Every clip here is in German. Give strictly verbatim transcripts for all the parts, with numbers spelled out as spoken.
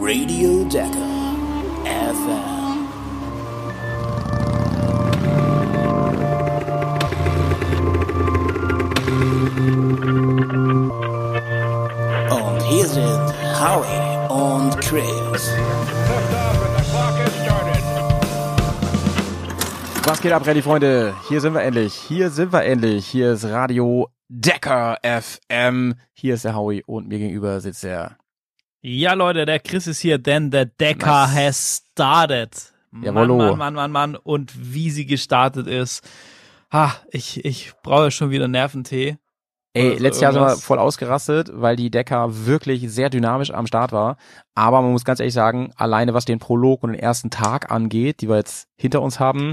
Radio Decker F M. Und hier sind Howie und Chris. Was geht ab, Rallye Freunde? Hier sind wir endlich. Hier sind wir endlich. Hier ist Radio Decker F M. Hier ist der Howie und mir gegenüber sitzt der... Ja, Leute, der Chris ist hier, denn der Decker nice. has started. Mann, Mann, Mann, Mann, Mann. Und wie sie gestartet ist. Ha, ich, ich brauche schon wieder Nerventee. Ey, so letztes Jahr sind wir voll ausgerastet, weil die Decker wirklich sehr dynamisch am Start war. Aber man muss ganz ehrlich sagen, alleine was den Prolog und den ersten Tag angeht, die wir jetzt hinter uns haben,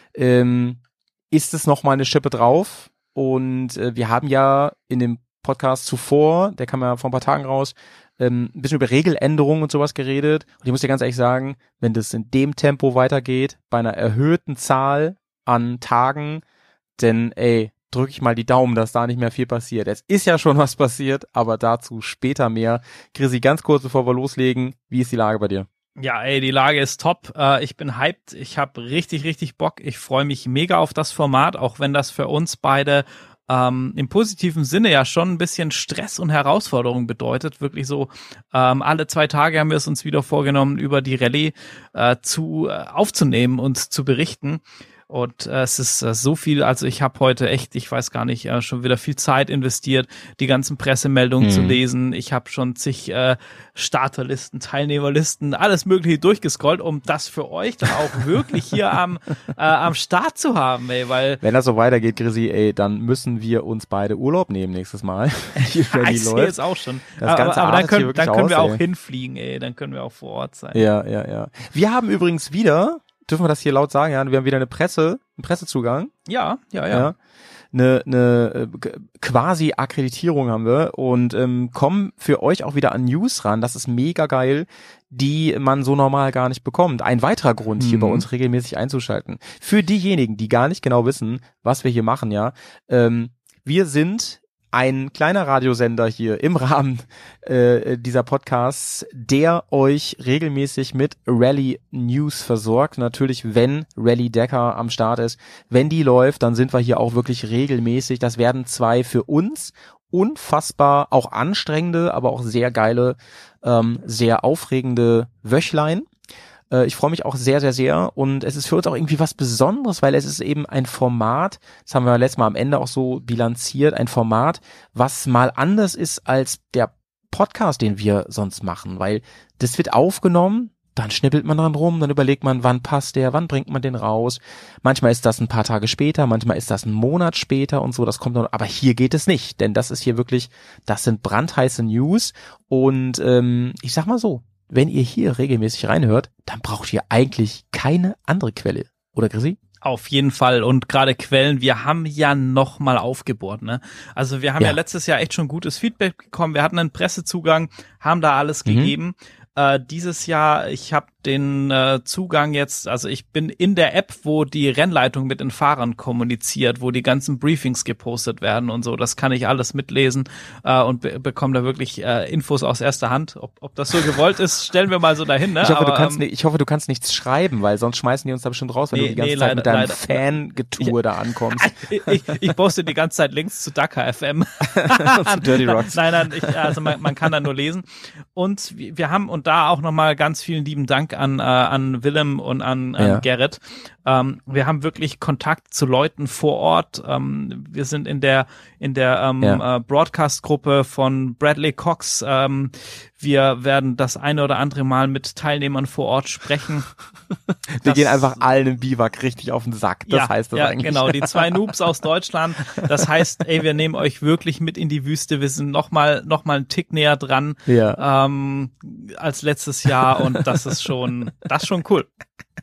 ähm, ist es nochmal eine Schippe drauf. Und äh, wir haben ja in dem Podcast zuvor, der kam ja vor ein paar Tagen raus, ähm, ein bisschen über Regeländerungen und sowas geredet. Und ich muss dir ganz ehrlich sagen, wenn das in dem Tempo weitergeht, bei einer erhöhten Zahl an Tagen, denn ey, drücke ich mal die Daumen, dass da nicht mehr viel passiert. Es ist ja schon was passiert, aber dazu später mehr. Chrissy, ganz kurz, bevor wir loslegen, wie ist die Lage bei dir? Ja, ey, die Lage ist top. Äh, ich bin hyped. Ich habe richtig, richtig Bock. Ich freue mich mega auf das Format, auch wenn das für uns beide ähm, im positiven Sinne ja schon ein bisschen Stress und Herausforderung bedeutet. Wirklich so, ähm, alle zwei Tage haben wir es uns wieder vorgenommen, über die Rallye äh, zu äh, aufzunehmen und zu berichten. Und äh, es ist äh, so viel, also ich habe heute echt, ich weiß gar nicht, äh, schon wieder viel Zeit investiert, die ganzen Pressemeldungen mhm. zu lesen. Ich habe schon zig äh, Starterlisten, Teilnehmerlisten, alles mögliche durchgescrollt, um das für euch dann auch wirklich hier am äh, am Start zu haben, ey, weil... Wenn das so weitergeht, Chrissy, ey, dann müssen wir uns beide Urlaub nehmen nächstes Mal. Die ja, ich sehe jetzt auch schon. Das aber aber dann können, dann können aus, wir auch ey. hinfliegen, ey, dann können wir auch vor Ort sein. Ja, ja, ja. Wir haben übrigens wieder... Dürfen wir das hier laut sagen, ja? Wir haben wieder eine Presse, einen Pressezugang. Ja, ja, ja. ja. Eine, eine quasi Akkreditierung haben wir und ähm, kommen für euch auch wieder an News ran. Das ist mega geil, die man so normal gar nicht bekommt. Ein weiterer Grund, hier mhm. bei uns regelmäßig einzuschalten. Für diejenigen, die gar nicht genau wissen, was wir hier machen, ja. Ähm, wir sind ein kleiner Radiosender hier im Rahmen äh, dieser Podcasts, der euch regelmäßig mit Rallye News versorgt. Natürlich, wenn Rallye Decker am Start ist. Wenn die läuft, dann sind wir hier auch wirklich regelmäßig. Das werden zwei für uns unfassbar auch anstrengende, aber auch sehr geile, ähm, sehr aufregende Wöchlein. Ich freue mich auch sehr, sehr, sehr und es ist für uns auch irgendwie was Besonderes, weil es ist eben ein Format, das haben wir letztes Mal am Ende auch so bilanziert, ein Format, was mal anders ist als der Podcast, den wir sonst machen, weil das wird aufgenommen, dann schnippelt man dran rum, dann überlegt man, wann passt der, wann bringt man den raus. Manchmal ist das ein paar Tage später, manchmal ist das ein Monat später und so, das kommt noch, aber hier geht es nicht, denn das ist hier wirklich, das sind brandheiße News und ähm, ich sag mal so, wenn ihr hier regelmäßig reinhört, dann braucht ihr eigentlich keine andere Quelle. Oder, Chrissy? Auf jeden Fall. Und gerade Quellen, wir haben ja noch mal aufgebohrt, ne? Also wir haben ja. ja letztes Jahr echt schon gutes Feedback bekommen. Wir hatten einen Pressezugang, haben da alles mhm. gegeben. Äh, dieses Jahr, ich habe den äh, Zugang jetzt, also ich bin in der App, wo die Rennleitung mit den Fahrern kommuniziert, wo die ganzen Briefings gepostet werden und so, das kann ich alles mitlesen äh, und be- bekomme da wirklich äh, Infos aus erster Hand. Ob, ob das so gewollt ist, stellen wir mal so dahin. Ne? Ich hoffe, Aber, du kannst ähm, nicht, ich hoffe, du kannst nichts schreiben, weil sonst schmeißen die uns da bestimmt raus, wenn nee, du die ganze nee, Zeit leider, mit deinem Fangetue da ankommst. ich, ich, ich poste die ganze Zeit Links zu Dakar F M. Zu Dirty Rocks. Nein, nein, ich, also man, man kann da nur lesen. Und wir haben, und da auch nochmal ganz vielen lieben Dank an, äh, an Willem und an, an ja. Gerrit. Ähm, wir haben wirklich Kontakt zu Leuten vor Ort. Ähm, wir sind in der in der ähm, ja. äh, Broadcast-Gruppe von Bradley Cox. Ähm, wir werden das eine oder andere Mal mit Teilnehmern vor Ort sprechen. Wir das, gehen einfach allen im Biwak richtig auf den Sack. Das ja, heißt das ja, eigentlich. Genau, die zwei Noobs aus Deutschland. Das heißt, ey, wir nehmen euch wirklich mit in die Wüste. Wir sind noch mal noch mal einen Tick näher dran ja. ähm, als letztes Jahr und das ist schon das ist schon cool.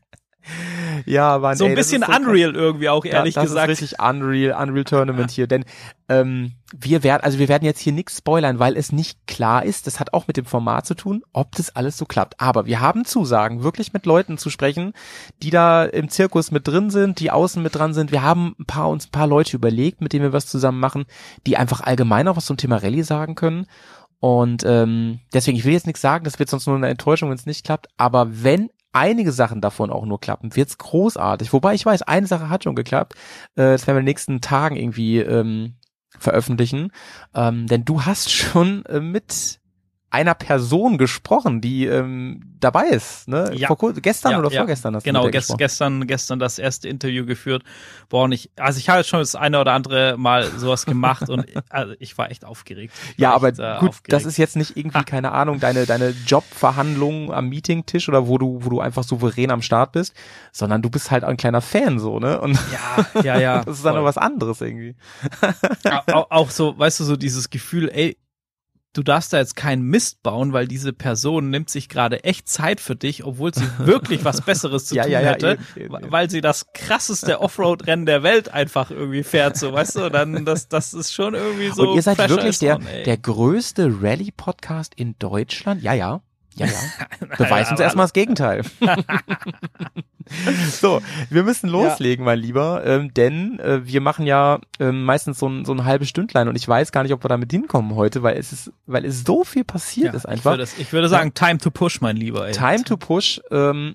Ja, Mann, so ein ey, bisschen so Unreal irgendwie auch, ehrlich ja, das gesagt. Das ist richtig Unreal, Unreal Tournament hier, denn ähm, wir werden, also wir werden jetzt hier nichts spoilern, weil es nicht klar ist, das hat auch mit dem Format zu tun, ob das alles so klappt. Aber wir haben Zusagen, wirklich mit Leuten zu sprechen, die da im Zirkus mit drin sind, die außen mit dran sind. Wir haben ein paar uns ein paar Leute überlegt, mit denen wir was zusammen machen, die einfach allgemein auch was zum Thema Rallye sagen können. Und ähm, deswegen, ich will jetzt nichts sagen, das wird sonst nur eine Enttäuschung, wenn es nicht klappt, aber wenn einige Sachen davon auch nur klappen, wird's großartig. Wobei ich weiß, eine Sache hat schon geklappt, äh, das werden wir in den nächsten Tagen irgendwie ähm, veröffentlichen, ähm, denn du hast schon äh, mit einer Person gesprochen, die ähm, dabei ist, ne? Ja. Vor kur- gestern Ja, oder ja. vorgestern hast du Genau, mit der gest, gesprochen. gestern, gestern das erste Interview geführt. Boah, und ich, also ich habe jetzt schon das eine oder andere Mal sowas gemacht und also ich war echt aufgeregt. Ich Ja, war aber echt, äh, gut, aufgeregt. das ist jetzt nicht irgendwie, keine Ahnung, deine deine Jobverhandlung am Meetingtisch oder wo du wo du einfach souverän am Start bist, sondern du bist halt ein kleiner Fan so, ne? Und Ja, ja, ja. das ist dann voll. noch was anderes irgendwie. Au- auch so, weißt du, so dieses Gefühl, ey, du darfst da jetzt keinen Mist bauen, weil diese Person nimmt sich gerade echt Zeit für dich, obwohl sie wirklich was Besseres zu Ja, tun ja, ja, hätte, eben, eben, eben. weil sie das krasseste Offroad-Rennen der Welt einfach irgendwie fährt, so, weißt du, dann, das, das ist schon irgendwie so. Und ihr seid fresher wirklich as der on, ey. der größte Rallye-Podcast in Deutschland? Ja, ja. Ja, ja. Beweis uns aber- erstmal das Gegenteil. So, wir müssen loslegen, mein Lieber, ähm, denn äh, wir machen ja ähm, meistens so ein, so ein halbes Stündlein und ich weiß gar nicht, ob wir damit hinkommen heute, weil es ist, weil es so viel passiert Ja, ist ich einfach. würde, ich würde sagen, time to push, mein Lieber, ey. Time to push. Ähm,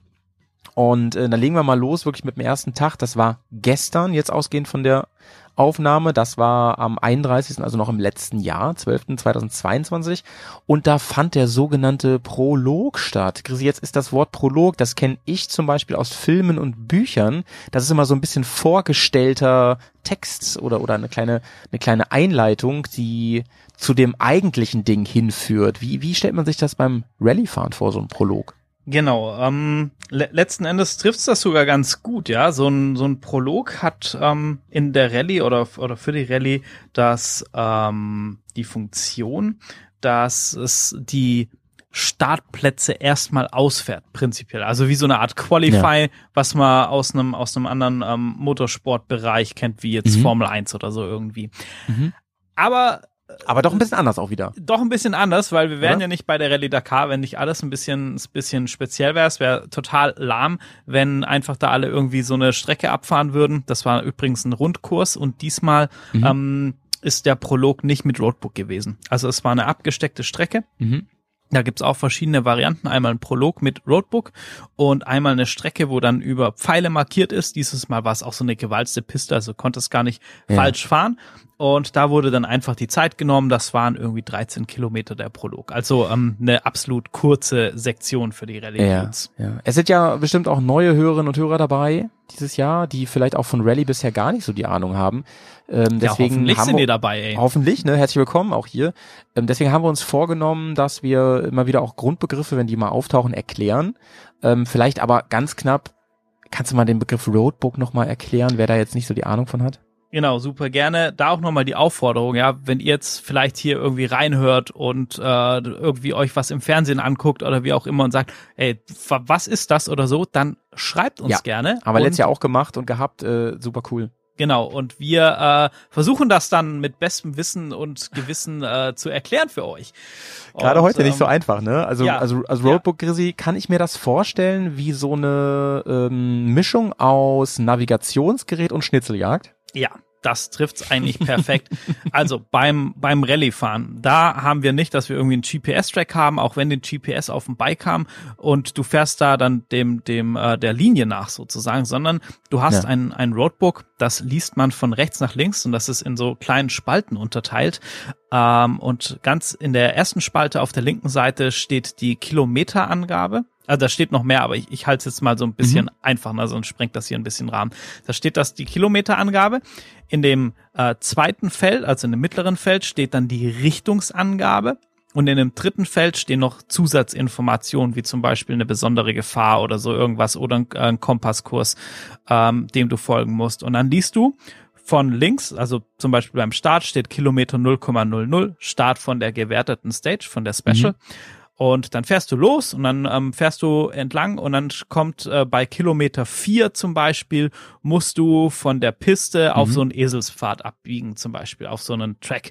und äh, dann legen wir mal los, wirklich mit dem ersten Tag. Das war gestern, jetzt ausgehend von der Aufnahme. Das war am einunddreißigsten, also noch im letzten Jahr, zwölften zweitausendzweiundzwanzig. Und da fand der sogenannte Prolog statt. Chrissy, jetzt ist das Wort Prolog, das kenne ich zum Beispiel aus Filmen und Büchern. Das ist immer so ein bisschen vorgestellter Text oder oder eine kleine eine kleine Einleitung, die zu dem eigentlichen Ding hinführt. Wie wie stellt man sich das beim Rallye-Fahren vor, so ein Prolog? Genau, ähm, le letzten Endes trifft's das sogar ganz gut, ja. So ein so ein Prolog hat ähm, in der Rallye oder oder für die Rallye das ähm, die Funktion, dass es die Startplätze erstmal ausfährt, prinzipiell. Also wie so eine Art Qualify, Ja. was man aus einem aus einem anderen ähm, Motorsportbereich kennt, wie jetzt Mhm. Formel eins oder so irgendwie. Mhm. Aber Aber doch ein bisschen anders auch wieder. doch ein bisschen anders, weil wir wären Oder? ja nicht bei der Rallye Dakar, wenn nicht alles ein bisschen, ein bisschen speziell wäre. Es wäre total lahm, wenn einfach da alle irgendwie so eine Strecke abfahren würden. Das war übrigens ein Rundkurs und diesmal Mhm. ähm, ist der Prolog nicht mit Roadbook gewesen. Also es war eine abgesteckte Strecke. Mhm. Da gibt's auch verschiedene Varianten. Einmal ein Prolog mit Roadbook und einmal eine Strecke, wo dann über Pfeile markiert ist. Dieses Mal war es auch so eine gewalzte Piste, also konnte es gar nicht Ja. falsch fahren. Und da wurde dann einfach die Zeit genommen. Das waren irgendwie dreizehn Kilometer der Prolog. Also ähm, eine absolut kurze Sektion für die Rallye. Ja, ja. Es sind ja bestimmt auch neue Hörerinnen und Hörer dabei dieses Jahr, die vielleicht auch von Rallye bisher gar nicht so die Ahnung haben. Ähm, Ja, deswegen hoffentlich haben sind wir, die dabei, ey. Hoffentlich, ne? Herzlich willkommen auch hier. Ähm, deswegen haben wir uns vorgenommen, dass wir immer wieder auch Grundbegriffe, wenn die mal auftauchen, erklären. Ähm, vielleicht aber ganz knapp, kannst du mal den Begriff Roadbook nochmal erklären, wer da jetzt nicht so die Ahnung von hat? Genau, super gerne. Da auch nochmal die Aufforderung, ja, wenn ihr jetzt vielleicht hier irgendwie reinhört und äh, irgendwie euch was im Fernsehen anguckt oder wie auch immer und sagt, ey, wa- was ist das oder so, dann schreibt uns Ja, gerne. Haben wir und, letztes Jahr auch gemacht und gehabt, äh, super cool. Genau, und wir äh, versuchen das dann mit bestem Wissen und Gewissen äh, zu erklären für euch. Gerade Und, heute nicht ähm, so einfach, ne? Also, ja, also, als ja. Roadbook Grizzly kann ich mir das vorstellen wie so eine ähm, Mischung aus Navigationsgerät und Schnitzeljagd. Ja, das trifft's eigentlich perfekt. Also beim beim Rallye-Fahren, da haben wir nicht, dass wir irgendwie einen G P S-Track haben, auch wenn den G P S auf dem Bike haben und du fährst da dann dem dem äh, der Linie nach sozusagen, sondern du hast Ja. ein ein Roadbook, das liest man von rechts nach links und das ist in so kleinen Spalten unterteilt. Ähm, und ganz in der ersten Spalte auf der linken Seite steht die Kilometerangabe. Also da steht noch mehr, aber ich, ich halte es jetzt mal so ein bisschen einfach, ne, sonst sprengt das hier ein bisschen Rahmen. Da steht das die Kilometerangabe. In dem äh, zweiten Feld, also in dem mittleren Feld, steht dann die Richtungsangabe. Und in dem dritten Feld stehen noch Zusatzinformationen, wie zum Beispiel eine besondere Gefahr oder so irgendwas oder ein, ein Kompasskurs, ähm, dem du folgen musst. Und dann liest du von links, also zum Beispiel beim Start steht Kilometer null Komma null null, Start von der gewerteten Stage, von der Special. Mhm. Und dann fährst du los und dann ähm, fährst du entlang und dann kommt äh, bei Kilometer vier zum Beispiel, musst du von der Piste auf Mhm. so einen Eselspfad abbiegen, zum Beispiel auf so einen Track.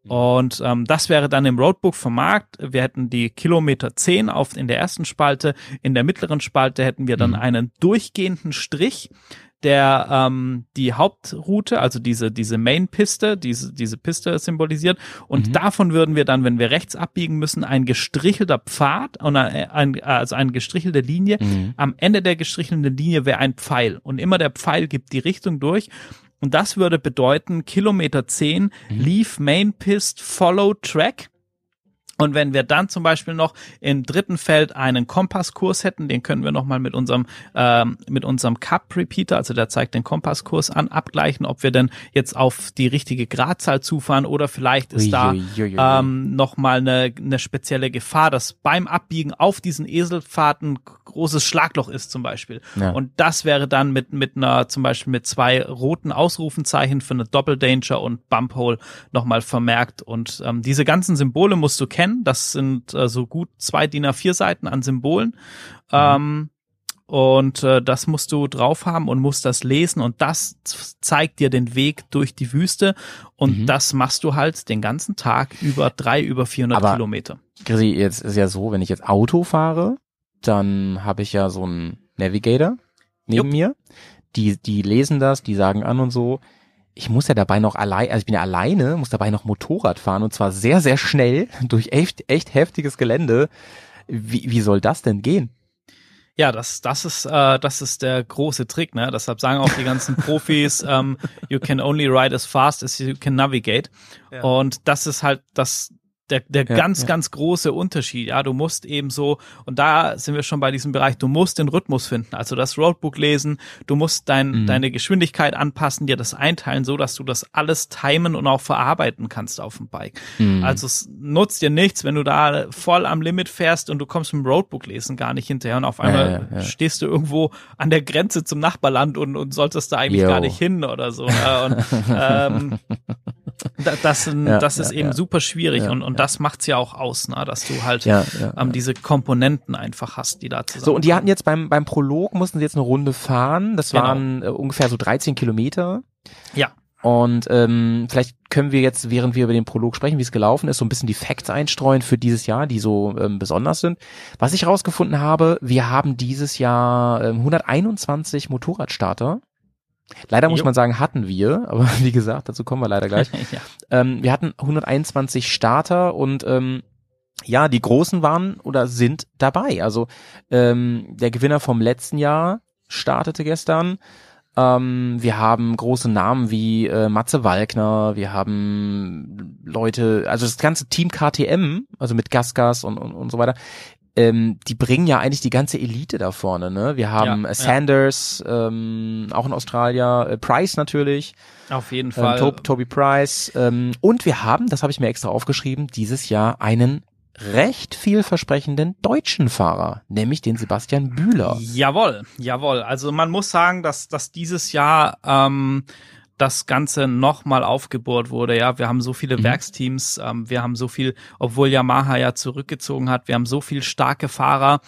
Und ähm, das wäre dann im Roadbook vermerkt. Wir hätten die Kilometer zehn auf in der ersten Spalte, in der mittleren Spalte hätten wir dann Mhm. einen durchgehenden Strich, der ähm, die Hauptroute, also diese diese Main-Piste, diese diese Piste symbolisiert. Und mhm. davon würden wir dann, wenn wir rechts abbiegen müssen, ein gestrichelter Pfad und ein, also eine gestrichelte Linie. Mhm. Am Ende der gestrichelten Linie wäre ein Pfeil. Und immer der Pfeil gibt die Richtung durch. Und das würde bedeuten, Kilometer zehn, mhm. Leave Main Pist, Follow Track. Und wenn wir dann zum Beispiel noch im dritten Feld einen Kompasskurs hätten, den können wir nochmal mit unserem ähm, mit unserem Cup-Repeater, also der zeigt den Kompasskurs an, abgleichen, ob wir denn jetzt auf die richtige Gradzahl zufahren oder vielleicht ist da ähm, nochmal eine, eine spezielle Gefahr, dass beim Abbiegen auf diesen Eselpfad ein großes Schlagloch ist zum Beispiel. Ja. Und das wäre dann mit mit einer zum Beispiel mit zwei roten Ausrufenzeichen für eine Double Danger und Bump Hole nochmal vermerkt. Und ähm, diese ganzen Symbole musst du kennen. Das sind äh, so gut zwei D I N A vier Seiten an Symbolen. Mhm. Ähm, und äh, das musst du drauf haben und musst das lesen. Und das z- zeigt dir den Weg durch die Wüste. Und mhm. das machst du halt den ganzen Tag über drei, über vierhundert Aber, Kilometer. Chrissy, jetzt ist ja so, wenn ich jetzt Auto fahre, dann habe ich ja so einen Navigator neben Jupp. mir. Die, die lesen das, die sagen an und so. Ich muss ja dabei noch allein, also ich bin ja alleine, muss dabei noch Motorrad fahren und zwar sehr, sehr schnell durch echt, echt heftiges Gelände. Wie, wie soll das denn gehen? Ja, das, das ist, äh, das ist der große Trick, ne? Deshalb sagen auch die ganzen Profis, um, you can only ride as fast as you can navigate. Ja. Und das ist halt das, der, der ja, ganz, ja. ganz große Unterschied. Ja, du musst eben so, und da sind wir schon bei diesem Bereich, du musst den Rhythmus finden, also das Roadbook lesen, du musst dein, mhm. deine Geschwindigkeit anpassen, dir das einteilen, so dass du das alles timen und auch verarbeiten kannst auf dem Bike. Mhm. Also es nutzt dir nichts, wenn du da voll am Limit fährst und du kommst mit dem Roadbook lesen gar nicht hinterher und auf einmal ja, ja, ja. stehst du irgendwo an der Grenze zum Nachbarland und, und solltest da eigentlich Yo. gar nicht hin oder so. Und, ähm, das, das, ja, das ist ja, eben ja. super schwierig ja, und, und ja. das macht's ja auch aus, ne? Dass du halt ja, ja, ähm, ja. diese Komponenten einfach hast, die da zusammen. So, und die hatten jetzt beim beim Prolog, mussten sie jetzt eine Runde fahren, das genau. waren äh, ungefähr so dreizehn Kilometer. Ja. Und ähm, vielleicht können wir jetzt, während wir über den Prolog sprechen, wie es gelaufen ist, so ein bisschen die Facts einstreuen für dieses Jahr, die so ähm, besonders sind. Was ich rausgefunden habe, wir haben dieses Jahr ähm, hunderteinundzwanzig Motorradstarter. Leider muss jo. man sagen, hatten wir, aber wie gesagt, dazu kommen wir leider gleich. ja. ähm, wir hatten hunderteinundzwanzig Starter und ähm, ja, die Großen waren oder sind dabei. Also ähm, der Gewinner vom letzten Jahr startete gestern. Ähm, wir haben große Namen wie äh, Matze Walkner, wir haben Leute, also das ganze Team K T M, also mit Gasgas und, und, und so weiter. Ähm, die bringen ja eigentlich die ganze Elite da vorne, ne? Wir haben ja, äh, Sanders, ja. ähm, auch in Australien, äh, Price natürlich. Auf jeden Fall. Ähm, Tob, Toby Price. Ähm, und wir haben, das habe ich mir extra aufgeschrieben, dieses Jahr einen recht vielversprechenden deutschen Fahrer, nämlich den Sebastian Bühler. Jawohl, jawohl. Also man muss sagen, dass, dass dieses Jahr ähm, das Ganze nochmal aufgebohrt wurde. Ja, wir haben so viele mhm. Werksteams, ähm, wir haben so viel, obwohl Yamaha ja zurückgezogen hat, wir haben so viel starke Fahrer.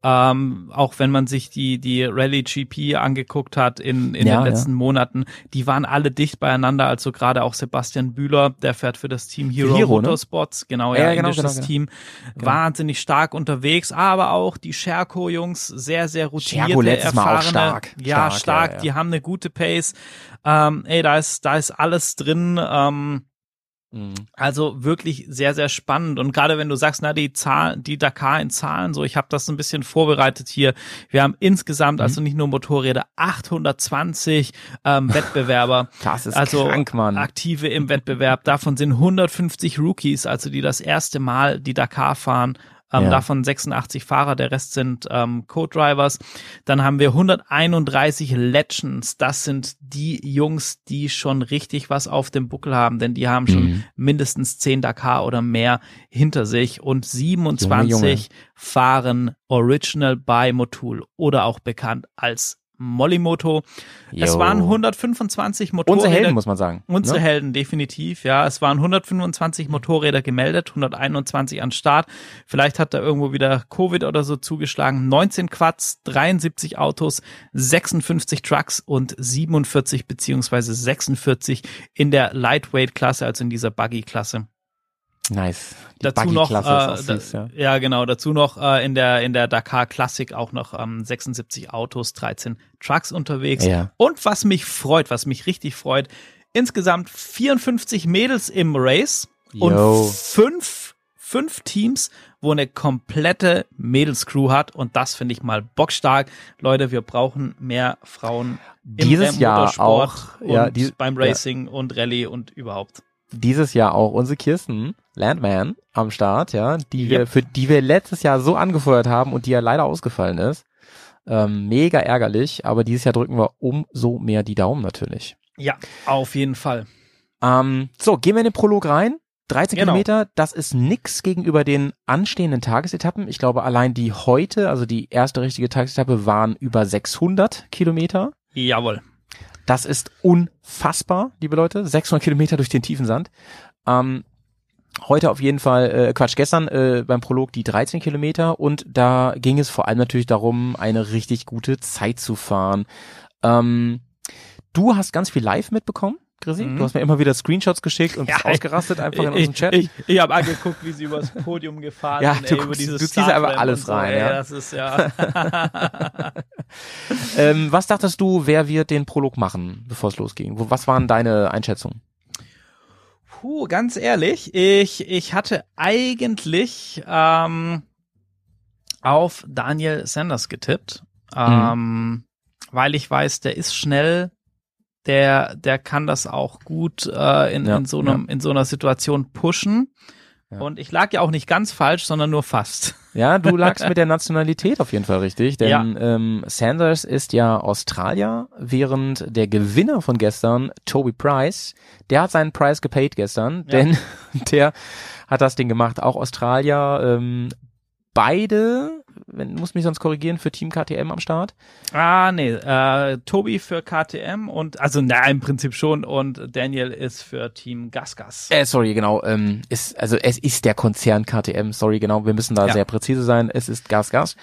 Ähm, auch wenn man sich die die Rallye G P angeguckt hat in in ja, den letzten ja. Monaten, die waren alle dicht beieinander. Also gerade auch Sebastian Bühler, der fährt für das Team Hero, Hero Motorsports, ne? genau, ja, ja genau, indisches genau, Team, genau. wahnsinnig stark unterwegs. Aber auch die Scherko-Jungs, sehr sehr routinierte, erfahrene, Mal auch stark. ja stark, stark ja, ja. die haben eine gute Pace. Ähm, ey, da ist, da ist alles drin, ähm, mhm. also wirklich sehr, sehr spannend und gerade wenn du sagst, na, die Zahlen, die Dakar in Zahlen, so, ich habe das ein bisschen vorbereitet hier, wir haben insgesamt, mhm. also nicht nur Motorräder, achthundertzwanzig ähm, Wettbewerber, das ist also krank, Mann. Aktive im Wettbewerb, davon sind hundertfünfzig Rookies, also die das erste Mal die Dakar fahren. Ähm, ja. Davon sechsundachtzig Fahrer, der Rest sind ähm, Co-Drivers. Dann haben wir hunderteinunddreißig Legends. Das sind die Jungs, die schon richtig was auf dem Buckel haben, denn die haben schon mhm. mindestens zehn Dakar oder mehr hinter sich. Und siebenundzwanzig Junge, Junge. fahren Original by Motul oder auch bekannt als Molimoto. Jo. Es waren hundertfünfundzwanzig Motorräder. Unsere Helden, muss man sagen. Unsere ne? Helden, definitiv, ja. Es waren hundertfünfundzwanzig Motorräder gemeldet, hunderteinundzwanzig an Start. Vielleicht hat da irgendwo wieder Covid oder so zugeschlagen. neunzehn Quads, dreiundsiebzig Autos, sechsundfünfzig Trucks und siebenundvierzig beziehungsweise sechsundvierzig in der Lightweight-Klasse, also in dieser Buggy-Klasse. Nice. Die dazu noch, äh, Buggy-Klasse ist auch da, süß, ja. ja genau, dazu noch äh, in der in der Dakar Classic auch noch ähm, sechsundsiebzig Autos, dreizehn Trucks unterwegs. Ja. Und was mich freut, was mich richtig freut, insgesamt vierundfünfzig Mädels im Race und Yo. fünf, fünf Teams, wo eine komplette Mädelscrew hat und das finde ich mal bockstark. Leute, wir brauchen mehr Frauen im Dieses Jahr Motorsport auch, und ja, die- beim Racing und Rallye und überhaupt. Dieses Jahr auch unsere Kirsten Landman am Start, ja, die wir, Yep. für die wir letztes Jahr so angefeuert haben und die ja leider ausgefallen ist. Ähm, mega ärgerlich, aber dieses Jahr drücken wir umso mehr die Daumen natürlich. Ja, auf jeden Fall. Ähm, so, gehen wir in den Prolog rein. dreizehn Genau. Kilometer, das ist nix gegenüber den anstehenden Tagesetappen. Ich glaube, allein die heute, also die erste richtige Tagesetappe, waren über sechshundert Kilometer. Jawohl. Das ist unfassbar, liebe Leute. sechshundert Kilometer durch den tiefen Sand. Ähm, heute auf jeden Fall, äh, Quatsch, gestern äh, beim Prolog die dreizehn Kilometer und da ging es vor allem natürlich darum, eine richtig gute Zeit zu fahren. Ähm, du hast ganz viel live mitbekommen, Chrissy. Mhm. Du hast mir immer wieder Screenshots geschickt und bist Ja, ausgerastet einfach in ich, unserem Chat. Ich, ich habe angeguckt, wie sie übers Podium gefahren Ja, sind. du ey, über guckst- dieses du ziehst einfach Startramp alles und so, rein, ey, ja. Das ist ja. Ähm, was dachtest du, wer wird den Prolog machen, bevor es losging? Wo, was waren deine Einschätzungen? Puh, ganz ehrlich, ich, ich hatte eigentlich ähm, auf Daniel Sanders getippt, ähm, weil ich weiß, der ist schnell, der, der kann das auch gut äh, in, Ja, in, so einem, in so einer Situation pushen. Ja. Und ich lag ja auch nicht ganz falsch, sondern nur fast. Ja, du lagst mit der Nationalität auf jeden Fall richtig, denn Ja. ähm, Sanders ist ja Australier, während der Gewinner von gestern, Toby Price, der hat seinen Price gepaid gestern, Ja. denn der hat das Ding gemacht, auch Australier, ähm, beide, wenn, muss mich sonst korrigieren, für Team K T M am Start. Ah, nee, äh, Tobi für K T M und, also na, im Prinzip schon und Daniel ist für Team GasGas. Äh, sorry, genau, ähm, ist, also es ist der Konzern K T M, sorry, genau, wir müssen da Ja. sehr präzise sein, es ist Gas, Gas.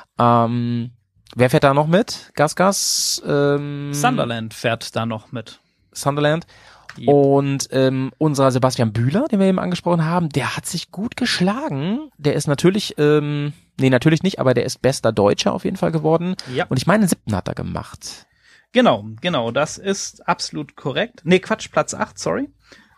Ähm, wer fährt da noch mit? Gas, Gas? Ähm, Sunderland fährt da noch mit. Sunderland. Yep. Und ähm, unser Sebastian Bühler, den wir eben angesprochen haben, der hat sich gut geschlagen. Der ist natürlich, ähm, nee, natürlich nicht, aber der ist bester Deutscher auf jeden Fall geworden. Ja. Und ich meine, den siebten hat er gemacht. Genau, genau, das ist absolut korrekt. Nee, Quatsch, Platz acht, sorry.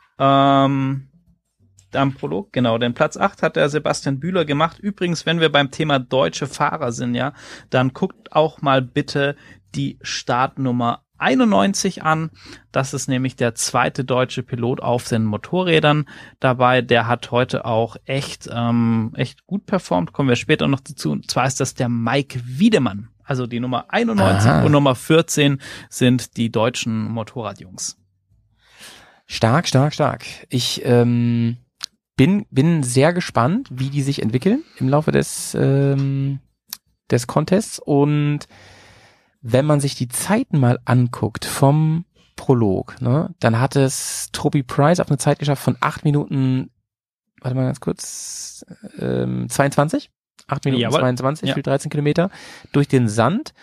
Ähm, am Prolog, genau, den Platz acht hat der Sebastian Bühler gemacht. Übrigens, wenn wir beim Thema deutsche Fahrer sind, ja, dann guckt auch mal bitte die Startnummer einundneunzig an. Das ist nämlich der zweite deutsche Pilot auf den Motorrädern dabei. Der hat heute auch echt, ähm, echt gut performt. Kommen wir später noch dazu. Und zwar ist das der Mike Wiedemann. Also die Nummer einundneunzig Aha. und Nummer vierzehn sind die deutschen Motorradjungs. Stark, stark, stark. Ich ähm, bin bin sehr gespannt, wie die sich entwickeln im Laufe des ähm, des Contests. Und wenn man sich die Zeiten mal anguckt vom Prolog, ne, dann hat es Toby Price auf eine Zeit geschafft von acht Minuten, warte mal ganz kurz, ähm, zweiundzwanzig? acht Minuten Jawohl. zweiundzwanzig Ja. für dreizehn Kilometer durch den Sand.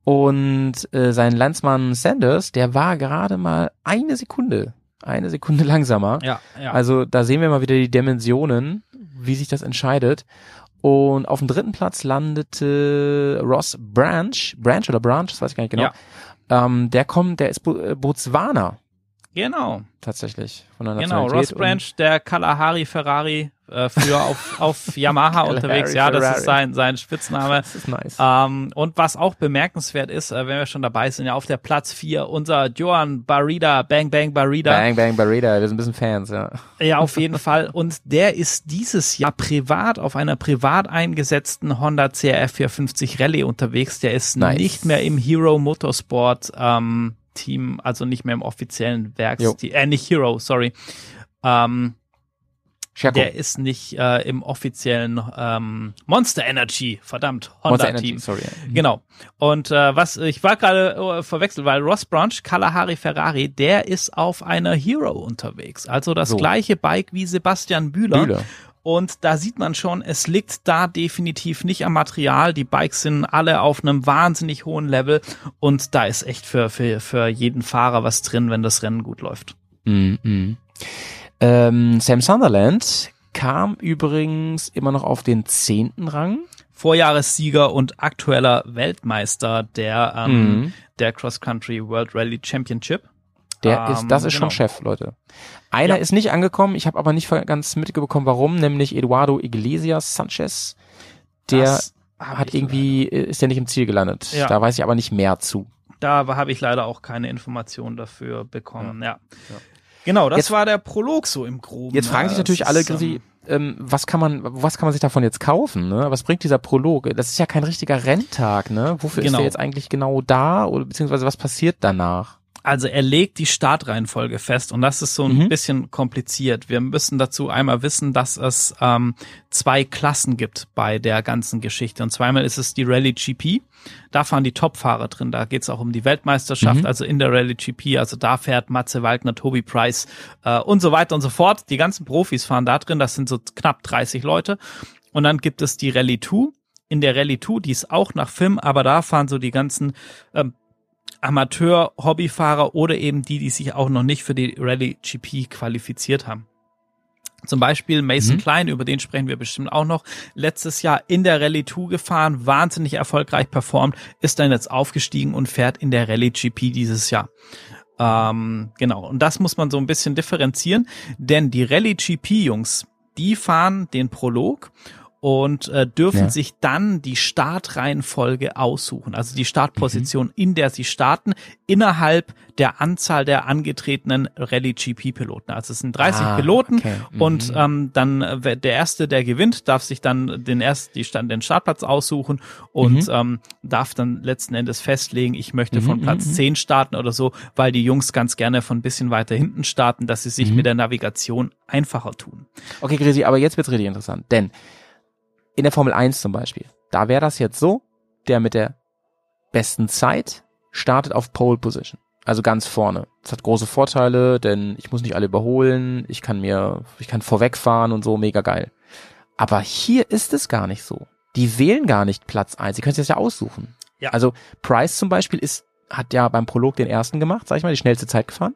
Und äh, sein Landsmann Sanders, der war gerade mal eine Sekunde, eine Sekunde langsamer. Ja, ja. Also da sehen wir mal wieder die Dimensionen, wie sich das entscheidet. Und auf dem dritten Platz landete Ross Branch, Branch oder Branch, das weiß ich gar nicht genau. Ja. Ähm, der kommt, der ist Bo äh, Botswana genau, tatsächlich von der genau. Nationalität. Ross Branch, der Kalahari Ferrari, äh, früher auf, auf Yamaha unterwegs. Ja, das Ferrari. ist sein, sein Spitzname. Das ist nice. Ähm, und was auch bemerkenswert ist, äh, wenn wir schon dabei sind, ja, auf der Platz vier, unser Johan Barrida, Bang Bang Barrida. Bang Bang Barreda, wir sind ein bisschen Fans, ja. Ja, auf jeden Fall. Und der ist dieses Jahr privat auf einer privat eingesetzten Honda C R F vierhundertfünfzig Rallye unterwegs. Der ist Nice. nicht mehr im Hero Motorsport ähm, Team, also nicht mehr im offiziellen Werksteam, äh, nicht Hero, sorry. Ähm, Scherko. der ist nicht äh, im offiziellen ähm, Monster Energy, verdammt, Honda Monster Energy, Team. sorry. Genau. Und äh, was ich war gerade äh, verwechselt, weil Ross Branch, Kalahari Ferrari, der ist auf einer Hero unterwegs. Also das So. gleiche Bike wie Sebastian Bühler. Bühler. Und da sieht man schon, es liegt da definitiv nicht am Material. Die Bikes sind alle auf einem wahnsinnig hohen Level und da ist echt für, für, für jeden Fahrer was drin, wenn das Rennen gut läuft. Mhm. Ähm, Sam Sunderland kam übrigens immer noch auf den zehnten Rang. Vorjahressieger und aktueller Weltmeister der, ähm, Mhm. der Cross Country World Rally Championship. Der Ähm, ist, das ist genau. schon Chef, Leute. Einer Ja. ist nicht angekommen, ich habe aber nicht ganz mitbekommen, warum, nämlich Eduardo Iglesias Sanchez. Der Das hab hat ich irgendwie, ist der nicht im Ziel gelandet. Ja. Da weiß ich aber nicht mehr zu. Da habe ich leider auch keine Informationen dafür bekommen, ja. Ja. Genau, das Jetzt- war der Prolog so im Groben. Jetzt fragen ne? sich natürlich Das alle, ist, Grisi, ähm, was kann man, was kann man sich davon jetzt kaufen, ne? Was bringt dieser Prolog? Das ist ja kein richtiger Renntag, ne? Wofür ist Genau. der jetzt eigentlich genau da? Oder beziehungsweise was passiert danach? Also er legt die Startreihenfolge fest und das ist so ein Mhm. bisschen kompliziert. Wir müssen dazu einmal wissen, dass es ähm, zwei Klassen gibt bei der ganzen Geschichte. Und zweimal ist es die Rallye G P. Da fahren die Top-Fahrer drin. Da geht es auch um die Weltmeisterschaft, Mhm. also in der Rallye G P. Also da fährt Matze Waldner, Toby Price äh, und so weiter und so fort. Die ganzen Profis fahren da drin. Das sind so knapp dreißig Leute. Und dann gibt es die Rallye zwei. In der Rallye zwei, die ist auch nach F I M, aber da fahren so die ganzen ähm, Amateur, Hobbyfahrer oder eben die, die sich auch noch nicht für die Rallye G P qualifiziert haben. Zum Beispiel Mason Mhm. Klein, über den sprechen wir bestimmt auch noch, letztes Jahr in der Rallye zwei gefahren, wahnsinnig erfolgreich performt, ist dann jetzt aufgestiegen und fährt in der Rallye G P dieses Jahr. Ähm, genau, und das muss man so ein bisschen differenzieren, denn die Rallye G P-Jungs, die fahren den Prolog und äh, dürfen Ja. sich dann die Startreihenfolge aussuchen, also die Startposition, in der sie starten, innerhalb der Anzahl der angetretenen Rallye G P-Piloten. Also es sind dreißig Ah, Piloten okay. Mhm. und ähm, dann äh, der Erste, der gewinnt, darf sich dann den erst die Stand, den Startplatz aussuchen und Mhm. ähm, darf dann letzten Endes festlegen, ich möchte Mhm, von Platz mhm. zehn starten oder so, weil die Jungs ganz gerne von ein bisschen weiter hinten starten, dass sie sich Mhm. mit der Navigation einfacher tun. Okay, Grisi, aber jetzt wird's richtig interessant, denn in der Formel eins zum Beispiel, da wäre das jetzt so, der mit der besten Zeit startet auf Pole Position, also ganz vorne. Das hat große Vorteile, denn ich muss nicht alle überholen, ich kann mir, ich kann vorwegfahren und so, mega geil. Aber hier ist es gar nicht so. Die wählen gar nicht Platz eins, sie können sich das ja aussuchen. Ja. Also Price zum Beispiel ist, hat ja beim Prolog den ersten gemacht, sag ich mal, die schnellste Zeit gefahren,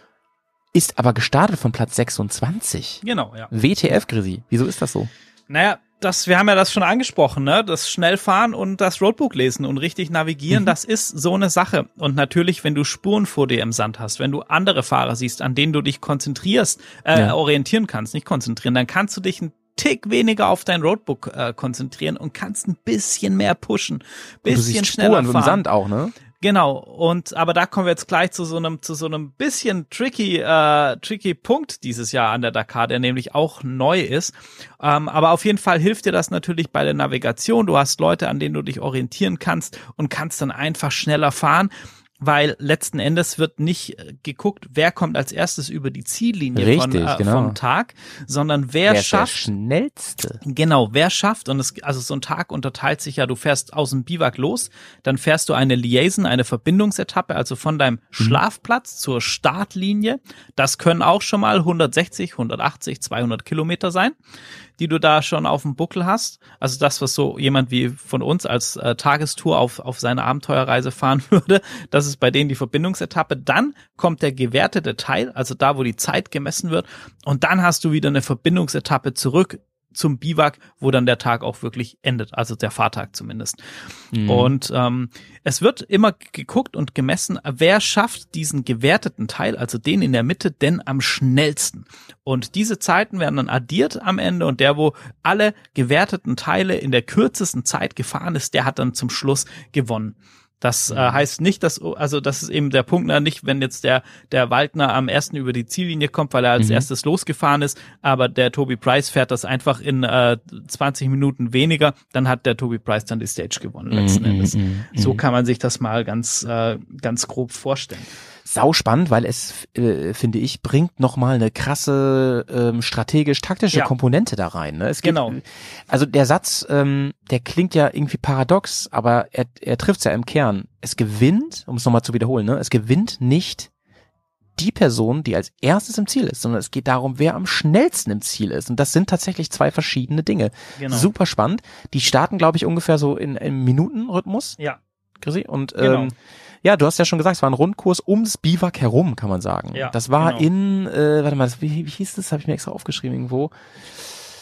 ist aber gestartet von Platz sechsundzwanzig. Genau, ja. W T F, Grisi, wieso ist das so? Naja, das, wir haben ja das schon angesprochen, ne? Das Schnellfahren und das Roadbook lesen und richtig navigieren, Mhm. das ist so eine Sache. Und natürlich, wenn du Spuren vor dir im Sand hast, wenn du andere Fahrer siehst, an denen du dich konzentrierst, äh, Ja. orientieren kannst, nicht konzentrieren, dann kannst du dich ein Tick weniger auf dein Roadbook äh, konzentrieren und kannst ein bisschen mehr pushen, Und du bisschen siehst schneller Spuren im fahren. Sand auch, ne? Genau, und aber da kommen wir jetzt gleich zu so einem zu so einem bisschen tricky äh, tricky Punkt dieses Jahr an der Dakar, der nämlich auch neu ist. Ähm, aber auf jeden Fall hilft dir das natürlich bei der Navigation. Du hast Leute, an denen du dich orientieren kannst und kannst dann einfach schneller fahren, weil letzten Endes wird nicht äh, geguckt, wer kommt als erstes über die Ziellinie von, Richtig, äh, genau. vom Tag, sondern wer, Wer ist der schafft schnellste? Genau, wer schafft, und es, also so ein Tag unterteilt sich ja, du fährst aus dem Biwak los, dann fährst du eine Liaison, eine Verbindungsetappe, also von deinem Schlafplatz zur Startlinie. Das können auch schon mal hundertsechzig, hundertachtzig, zweihundert Kilometer sein, die du da schon auf dem Buckel hast. Also das, was so jemand wie von uns als äh, Tagestour auf, auf seine Abenteuerreise fahren würde, das ist bei denen die Verbindungsetappe. Dann kommt der gewertete Teil, also da, wo die Zeit gemessen wird. Und dann hast du wieder eine Verbindungsetappe zurück zum Biwak, wo dann der Tag auch wirklich endet, also der Fahrtag zumindest. Mhm. Und ähm, es wird immer geguckt und gemessen, wer schafft diesen gewerteten Teil, also den in der Mitte, denn am schnellsten. Und diese Zeiten werden dann addiert am Ende und der, wo alle gewerteten Teile in der kürzesten Zeit gefahren ist, der hat dann zum Schluss gewonnen. Das äh, heißt nicht, dass, also das ist eben der Punkt, na, nicht, wenn jetzt der der Waldner am ersten über die Ziellinie kommt, weil er als Mhm. erstes losgefahren ist, aber der Toby Price fährt das einfach in äh, zwanzig Minuten weniger, dann hat der Toby Price dann die Stage gewonnen letzten Mhm, Endes. mhm, So mhm. kann man sich das mal ganz äh, ganz grob vorstellen. Sau spannend, weil es, äh, finde ich, bringt nochmal eine krasse ähm, strategisch-taktische Ja. Komponente da rein. Ne? Es geht, Genau. Also der Satz, ähm, der klingt ja irgendwie paradox, aber er, er trifft es ja im Kern. Es gewinnt, um es nochmal zu wiederholen, ne? es gewinnt nicht die Person, die als erstes im Ziel ist, sondern es geht darum, wer am schnellsten im Ziel ist. Und das sind tatsächlich zwei verschiedene Dinge. Genau. Super spannend. Die starten, glaube ich, ungefähr so in, im Minutenrhythmus. Ja. Chrissy. Und Genau. ähm, ja, du hast ja schon gesagt, es war ein Rundkurs ums Biwak herum, kann man sagen. Ja, das war genau. in, äh, warte mal, das, wie, wie hieß das? Habe ich mir extra aufgeschrieben irgendwo.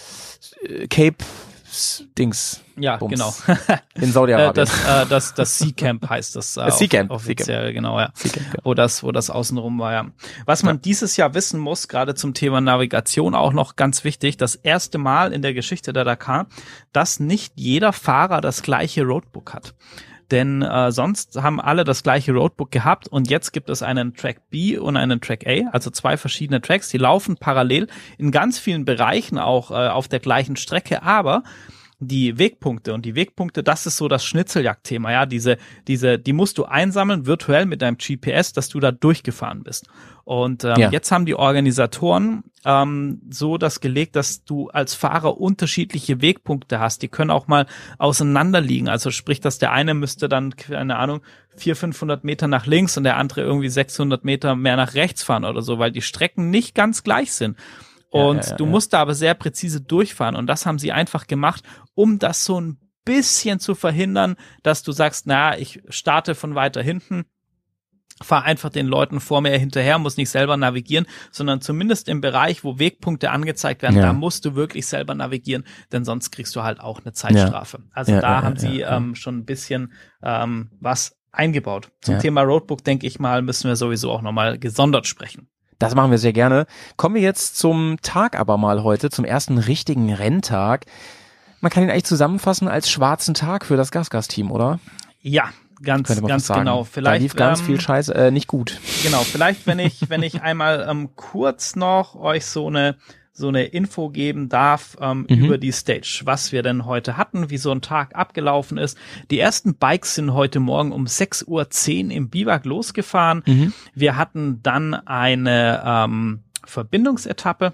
äh, Cape Dings. Ja, Bums. genau. In Saudi-Arabien. Äh, das, äh, das, das Sea Camp heißt das. Äh, Das Sea Camp. off- offiziell, genau, ja. Sea Camp, ja. Wo das, wo das außenrum war, ja. Was man Ja. dieses Jahr wissen muss, gerade zum Thema Navigation auch noch ganz wichtig, das erste Mal in der Geschichte der Dakar, dass nicht jeder Fahrer das gleiche Roadbook hat. Denn äh, sonst haben alle das gleiche Roadbook gehabt und jetzt gibt es einen Track B und einen Track A, also zwei verschiedene Tracks, die laufen parallel in ganz vielen Bereichen auch äh, auf der gleichen Strecke, aber die Wegpunkte und die Wegpunkte, das ist so das Schnitzeljagdthema, ja, diese, diese, die musst du einsammeln virtuell mit deinem G P S, dass du da durchgefahren bist. Und ähm, Ja. jetzt haben die Organisatoren ähm, so das gelegt, dass du als Fahrer unterschiedliche Wegpunkte hast. Die können auch mal auseinander liegen. Also sprich, dass der eine müsste dann, keine Ahnung, vierhundert, fünfhundert Meter nach links und der andere irgendwie sechshundert Meter mehr nach rechts fahren oder so, weil die Strecken nicht ganz gleich sind. Und Ja, ja, ja, du ja. musst da aber sehr präzise durchfahren. Und das haben sie einfach gemacht, um das so ein bisschen zu verhindern, dass du sagst, na, ich starte von weiter hinten, fahr einfach den Leuten vor mir hinterher, muss nicht selber navigieren, sondern zumindest im Bereich, wo Wegpunkte angezeigt werden, Ja. da musst du wirklich selber navigieren, denn sonst kriegst du halt auch eine Zeitstrafe. Also Ja, da ja, haben ja, sie ja. ähm, schon ein bisschen ähm, was eingebaut. Zum Ja. Thema Roadbook, denke ich mal, müssen wir sowieso auch nochmal gesondert sprechen. Das machen wir sehr gerne. Kommen wir jetzt zum Tag aber mal heute, zum ersten richtigen Renntag. Man kann ihn eigentlich zusammenfassen als schwarzen Tag für das GasGas-Team, oder? Ja, ganz, Könnte man ganz fast sagen. genau. Vielleicht da lief ganz ähm, viel Scheiße, äh, nicht gut. Genau, vielleicht wenn ich wenn ich einmal ähm, kurz noch euch so eine so eine Info geben darf ähm, Mhm. über die Stage, was wir denn heute hatten, wie so ein Tag abgelaufen ist. Die ersten Bikes sind heute Morgen um sechs Uhr zehn im Biwak losgefahren. Mhm. Wir hatten dann eine ähm, Verbindungsetappe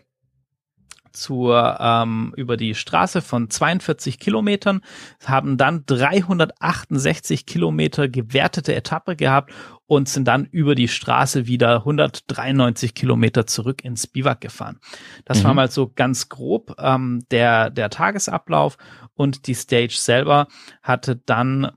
zur ähm, über die Straße von zweiundvierzig Kilometern, haben dann dreihundertachtundsechzig Kilometer gewertete Etappe gehabt und sind dann über die Straße wieder hundertdreiundneunzig Kilometer zurück ins Biwak gefahren. Das Mhm. war mal so ganz grob ähm, der der Tagesablauf, und die Stage selber hatte dann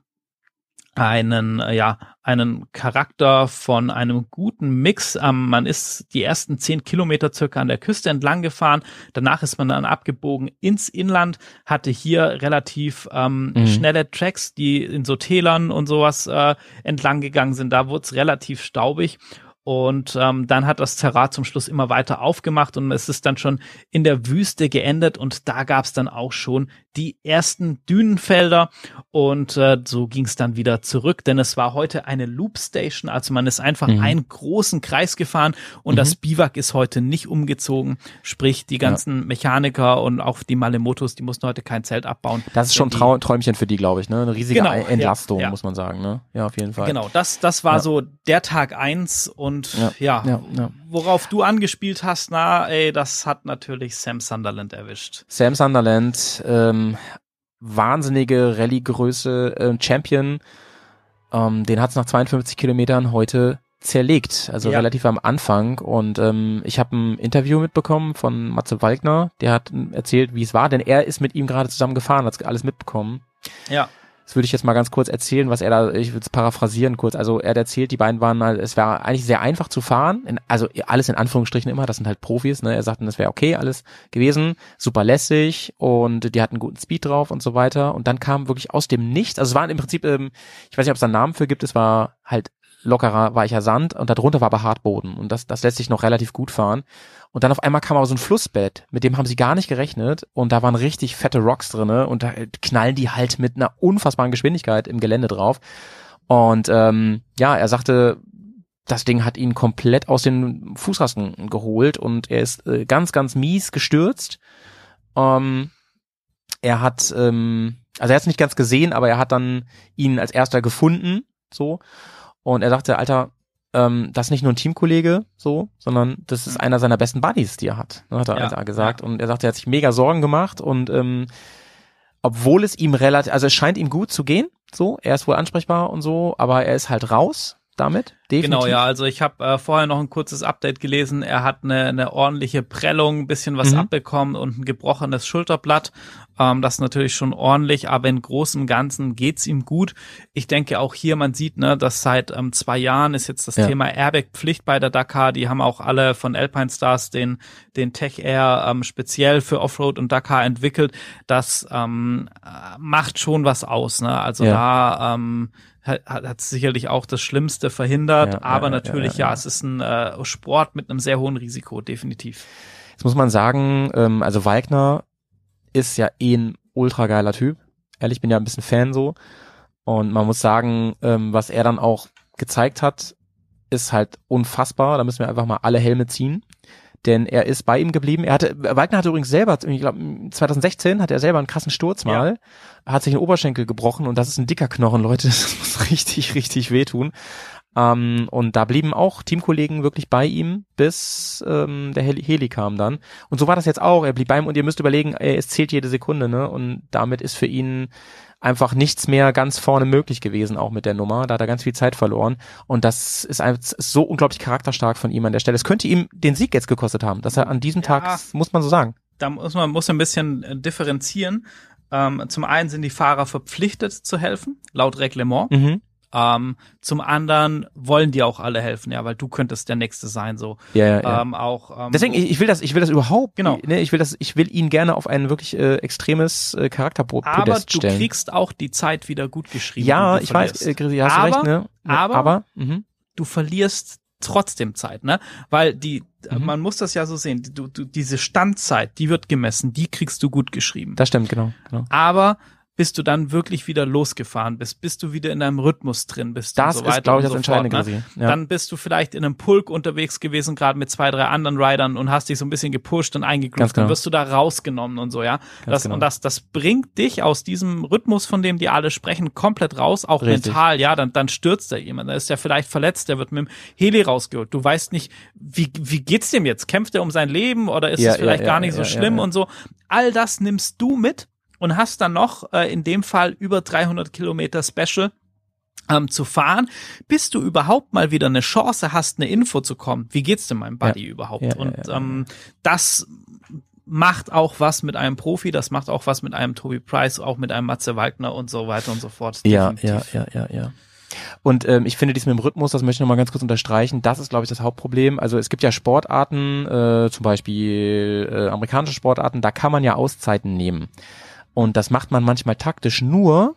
einen, äh, ja, einen Charakter von einem guten Mix. Ähm, man ist die ersten zehn Kilometer circa an der Küste entlang gefahren. Danach ist man dann abgebogen ins Inland, hatte hier relativ ähm, Mhm. schnelle Tracks, die in so Tälern und sowas äh, entlang gegangen sind. Da wurde es relativ staubig. Und ähm, dann hat das Terrain zum Schluss immer weiter aufgemacht und es ist dann schon in der Wüste geendet, und da gab es dann auch schon die ersten Dünenfelder, und äh, so ging es dann wieder zurück, denn es war heute eine Loop Station, also man ist einfach Mhm. einen großen Kreis gefahren, und Mhm. das Biwak ist heute nicht umgezogen, sprich die ganzen Mechaniker und auch die Malemotos, die mussten heute kein Zelt abbauen. Das ist schon denn die- Trau Träumchen für die, glaube ich, ne? Eine riesige Genau, Ei- Entlastung, ja, ja. muss man sagen, ne? Ja, auf jeden Fall. Genau, das, das war Ja. so der Tag eins, und Ja, ja, ja, ja. worauf du angespielt hast, na, ey, das hat natürlich Sam Sunderland erwischt. Sam Sunderland, ähm, wahnsinnige Rallye-Größe, äh, Champion, ähm, den hat's nach zweiundfünfzig Kilometern heute zerlegt, also Ja. relativ am Anfang, und ähm, ich habe ein Interview mitbekommen von Matze Walkner, der hat ähm, erzählt, wie es war, denn er ist mit ihm gerade zusammen gefahren, hat alles mitbekommen. Ja, Das würde ich jetzt mal ganz kurz erzählen, was er da, ich würde es paraphrasieren kurz. Also er hat erzählt, die beiden waren, halt- es war eigentlich sehr einfach zu fahren, in, also alles in Anführungsstrichen immer, das sind halt Profis, ne? Er sagte, das wäre okay alles gewesen, super lässig, und die hatten guten Speed drauf und so weiter. Und dann kam wirklich aus dem Nichts, also es waren im Prinzip, ähm, ich weiß nicht, ob es da einen Namen für gibt, es war halt lockerer, weicher Sand, und darunter war aber Hartboden, und das, das lässt sich noch relativ gut fahren. Und dann auf einmal kam aber so ein Flussbett, mit dem haben sie gar nicht gerechnet, und da waren richtig fette Rocks drinne, und da knallen die halt mit einer unfassbaren Geschwindigkeit im Gelände drauf. Und ähm, ja, er sagte, das Ding hat ihn komplett aus den Fußrasten geholt, und er ist äh, ganz, ganz mies gestürzt. Ähm, er hat, ähm, also er hat es nicht ganz gesehen, aber er hat dann ihn als erster gefunden, so. Und er sagte, Alter, ähm, das ist nicht nur ein Teamkollege, so, sondern das ist einer seiner besten Buddies, die er hat, ne, hat er Ja, ja, gesagt. ja. Und er sagte, er hat sich mega Sorgen gemacht, und ähm, obwohl es ihm relativ, also es scheint ihm gut zu gehen, so, er ist wohl ansprechbar und so, aber er ist halt raus damit. definitiv. Genau, ja, also ich habe äh, vorher noch ein kurzes Update gelesen. Er hat eine, eine ordentliche Prellung, ein bisschen was Mhm. abbekommen und ein gebrochenes Schulterblatt. Ähm, das ist natürlich schon ordentlich, aber im Großen und Ganzen geht's ihm gut. Ich denke auch hier, man sieht, ne, dass seit ähm, zwei Jahren ist jetzt das Ja. Thema Airbag-Pflicht bei der Dakar. Die haben auch alle von Alpine Stars den den Tech Air ähm, speziell für Offroad und Dakar entwickelt. Das ähm, macht schon was aus, ne? Also Ja. da ähm, hat, hat sicherlich auch das Schlimmste verhindert, Ja, aber ja, natürlich, ja, ja, ja, ja. es ist ein äh, Sport mit einem sehr hohen Risiko, definitiv. Jetzt muss man sagen, ähm, also Wagner ist ja eh ein ultra geiler Typ. Ehrlich, ich bin ja ein bisschen Fan so. Und man muss sagen, ähm, was er dann auch gezeigt hat, ist halt unfassbar. Da müssen wir einfach mal alle Helme ziehen. Denn er ist bei ihm geblieben. Er hatte, Wagner hatte übrigens selber, ich glaube, zwanzig sechzehn hatte er selber einen krassen Sturz mal, ja. Hat sich den Oberschenkel gebrochen und das ist ein dicker Knochen, Leute. Das muss richtig, richtig wehtun. Ähm, und da blieben auch Teamkollegen wirklich bei ihm, bis ähm, der Heli, Heli kam dann. Und so war das jetzt auch. Er blieb bei ihm und ihr müsst überlegen, ey, es zählt jede Sekunde, ne? Und damit ist für ihn einfach nichts mehr ganz vorne möglich gewesen, auch mit der Nummer. Da hat er ganz viel Zeit verloren. Und das ist, ein, ist so unglaublich charakterstark von ihm an der Stelle. Es könnte ihm den Sieg jetzt gekostet haben, dass er an diesem Ja. Tag, muss man so sagen. Da muss man muss ein bisschen äh, differenzieren. Ähm, zum einen sind die Fahrer verpflichtet zu helfen, laut Reglement. Mhm. Ähm, zum anderen wollen die auch alle helfen, ja, weil du könntest der Nächste sein, so. Ja, ja, ja. Ähm, auch, ähm, Deswegen, ich, ich will das, ich will das überhaupt, Genau. ne, ich will das, ich will ihn gerne auf ein wirklich äh, extremes äh, aber Charakterpodest du stellen. kriegst auch die Zeit wieder gut geschrieben. Ja, wenn du ich weiß, verlierst. äh, Grisi, hast aber, du recht, ne? Ne, aber- aber mhm. du verlierst trotzdem Zeit, ne? Weil die, Mhm. man muss das ja so sehen, du, du, diese Standzeit, die wird gemessen, die kriegst du gut geschrieben. Das stimmt, genau, genau. Aber bis du dann wirklich wieder losgefahren bist, bis du wieder in deinem Rhythmus drin bist Das und so weiter ist, glaube ich, und das so Entscheidende, fort, ne? Grisi. Ja. Dann bist du vielleicht in einem Pulk unterwegs gewesen, gerade mit zwei, drei anderen Riders und hast dich so ein bisschen gepusht und Ganz eingegroovt. genau. Dann wirst du da rausgenommen und so, ja. Das, genau. Und das, das bringt dich aus diesem Rhythmus, von dem die alle sprechen, komplett raus, auch Richtig. mental, ja. Dann, dann stürzt da jemand, da ist der vielleicht verletzt, der wird mit dem Heli rausgeholt. Du weißt nicht, wie, wie geht's dem jetzt? Kämpft er um sein Leben oder ist Ja, es vielleicht ja, ja, gar nicht so ja, schlimm ja, ja. und so? All das nimmst du mit und hast dann noch äh, in dem Fall über dreihundert Kilometer Special ähm, zu fahren, bis du überhaupt mal wieder eine Chance hast, eine Info zu kommen. Wie geht's denn meinem Buddy Ja. überhaupt? Ja, ja, und ja, ja. ähm, das macht auch was mit einem Profi, das macht auch was mit einem Toby Price, auch mit einem Matze Wagner und so weiter und so fort. Ja, ja, Definitiv. ja, ja, ja. Und ähm, ich finde dies mit dem Rhythmus, das möchte ich nochmal ganz kurz unterstreichen, das ist, glaube ich, das Hauptproblem. Also es gibt ja Sportarten, äh, zum Beispiel äh, amerikanische Sportarten, da kann man ja Auszeiten nehmen. Und das macht man manchmal taktisch nur,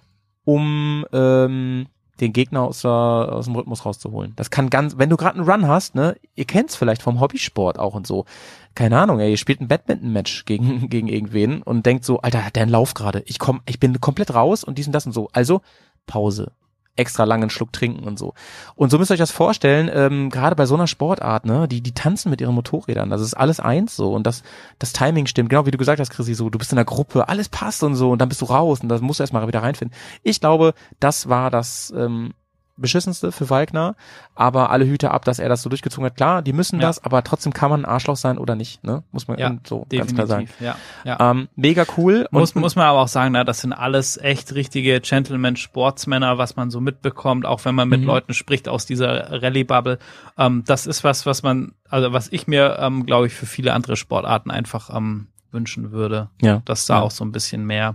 um ähm, den Gegner aus, der, aus dem Rhythmus rauszuholen. Das kann ganz, wenn du gerade einen Run hast, ne, ihr kennt's vielleicht vom Hobbysport auch und so. Keine Ahnung, ey, ihr spielt ein Badminton-Match gegen, gegen irgendwen und denkt so, Alter, hat der einen Lauf gerade. Ich komm, ich bin komplett raus und dies und das und so. Also, Pause. Extra langen Schluck trinken und so. Und so müsst ihr euch das vorstellen, ähm, gerade bei so einer Sportart, ne, die, die tanzen mit ihren Motorrädern. Das ist alles eins so und das, das Timing stimmt. Genau wie du gesagt hast, Chrissy, so, du bist in einer Gruppe, alles passt und so und dann bist du raus und da musst du erstmal wieder reinfinden. Ich glaube, das war das, ähm, Beschissenste für Wagner, aber alle Hüte ab, dass er das so durchgezogen hat. Klar, die müssen Ja. das, aber trotzdem kann man ein Arschloch sein oder nicht, ne? Muss man Ja, so ganz klar sagen. definitiv. Ja, ja. Ähm, mega cool. Muss, und, muss man aber auch sagen, na, das sind alles echt richtige Gentleman-Sportsmänner, was man so mitbekommt, auch wenn man mit Mhm. Leuten spricht aus dieser Rallye-Bubble. Ähm, das ist was, was man, also was ich mir, ähm, glaube ich, für viele andere Sportarten einfach ähm, wünschen würde, ja. dass da Ja. auch so ein bisschen mehr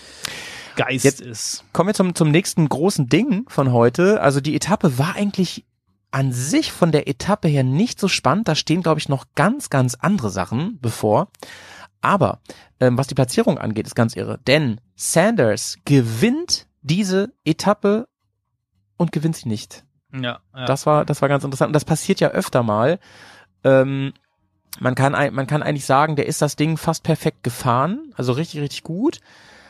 Geist Jetzt- ist. Kommen wir zum, zum nächsten großen Ding von heute. Also die Etappe war eigentlich an sich von der Etappe her nicht so spannend. Da stehen, glaube ich, noch ganz, ganz andere Sachen bevor. Aber ähm, was die Platzierung angeht, ist ganz irre. Denn Sanders gewinnt diese Etappe und gewinnt sie nicht. Ja, ja. Das war, das war ganz interessant. Und das passiert ja öfter mal. Ähm, man kann, ein- man kann eigentlich sagen, der ist das Ding fast perfekt gefahren. Also richtig, richtig gut.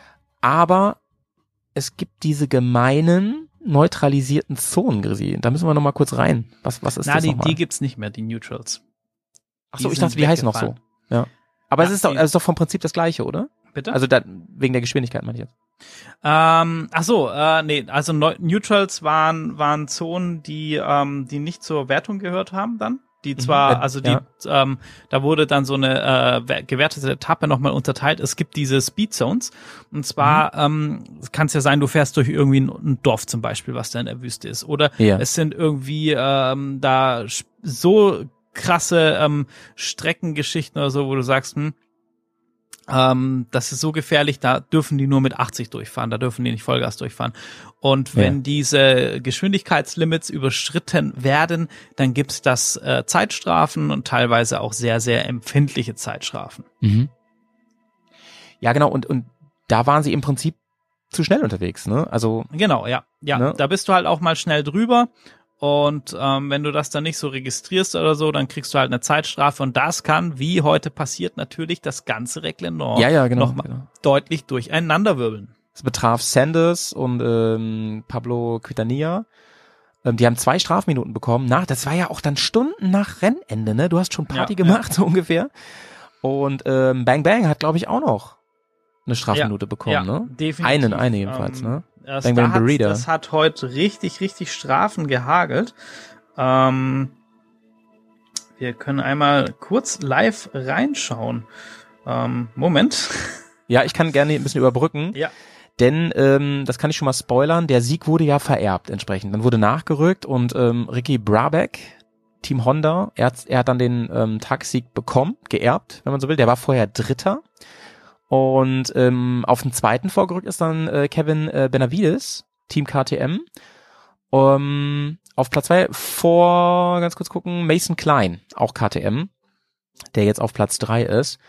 Aber es gibt diese gemeinen, neutralisierten Zonen, Grisi. Da müssen wir noch mal kurz rein. Was, was ist Na, das die, nochmal? die gibt's nicht mehr, die Neutrals. Achso, die ich sind dachte, die heißen noch so. weggefallen. Ja. Aber Ja, es ist doch, die- es ist doch vom Prinzip das Gleiche, oder? Bitte? Also da, wegen der Geschwindigkeit meine ich jetzt. Ähm, ach so, äh, nee, also Neu- Neutrals waren waren Zonen, die ähm, die nicht zur Wertung gehört haben dann. die zwar, Mhm, also die, ja. ähm, da wurde dann so eine äh, gewertete Etappe nochmal unterteilt. Es gibt diese Speed Zones. Und zwar ähm, kann es ja sein, du fährst durch irgendwie ein, ein Dorf zum Beispiel, was da in der Wüste ist. Oder Ja. es sind irgendwie ähm, da sch- so krasse ähm, Streckengeschichten oder so, wo du sagst, hm, ähm, das ist so gefährlich, da dürfen die nur mit achtzig durchfahren, da dürfen die nicht Vollgas durchfahren. Und wenn Ja. diese Geschwindigkeitslimits überschritten werden, dann gibt's das äh, Zeitstrafen und teilweise auch sehr, sehr empfindliche Zeitstrafen. Mhm. Ja, genau, und, und da waren sie im Prinzip zu schnell unterwegs, ne? Also, Genau, ja. Ja, Ne? da bist du halt auch mal schnell drüber. Und ähm, wenn du das dann nicht so registrierst oder so, dann kriegst du halt eine Zeitstrafe. Und das kann, wie heute passiert, natürlich das ganze Reglement ja, ja, genau. nochmal genau. deutlich durcheinanderwirbeln. Es betraf Sanders und ähm, Pablo Quintanilla. Ähm, die haben zwei Strafminuten bekommen. Nach, das war ja auch dann Stunden nach Rennende, ne? Du hast schon Party Ja, gemacht, so ungefähr. Und ähm, Bang Bang hat, glaube ich, auch noch eine Strafminute bekommen, ja, ne? definitiv. Einen, eine jedenfalls, Ähm, ne? Das, Bang da Bang hat, Burrito. das hat heute richtig, richtig Strafen gehagelt. Ähm, wir können einmal kurz live reinschauen. Ähm, Moment. Ja, ich kann gerne ein bisschen überbrücken. Ja. Denn, ähm, das kann ich schon mal spoilern, der Sieg wurde ja vererbt entsprechend. Dann wurde nachgerückt und ähm, Ricky Brabec, Team Honda, er hat, er hat dann den ähm, Tagsieg bekommen, geerbt, wenn man so will. Der war vorher Dritter. Und ähm, auf den zweiten vorgerückt ist dann äh, Kevin äh, Benavides, Team K T M. Um, auf Platz zwei vor, ganz kurz gucken, Mason Klein, auch K T M, der jetzt auf Platz drei ist.